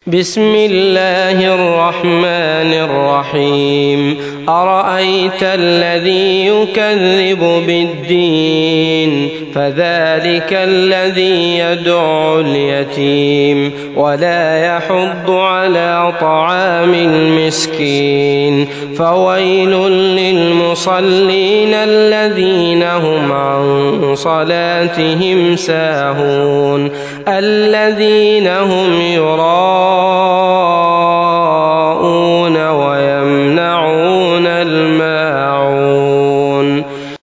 بسم الله الرحمن الرحيم أرأيت الذي يكذب بالدين فذلك الذي يدعو اليتيم ولا يحض على طعام المسكين فويل للمصلين الذين هم عن صلاتهم ساهون الذين هم يراءون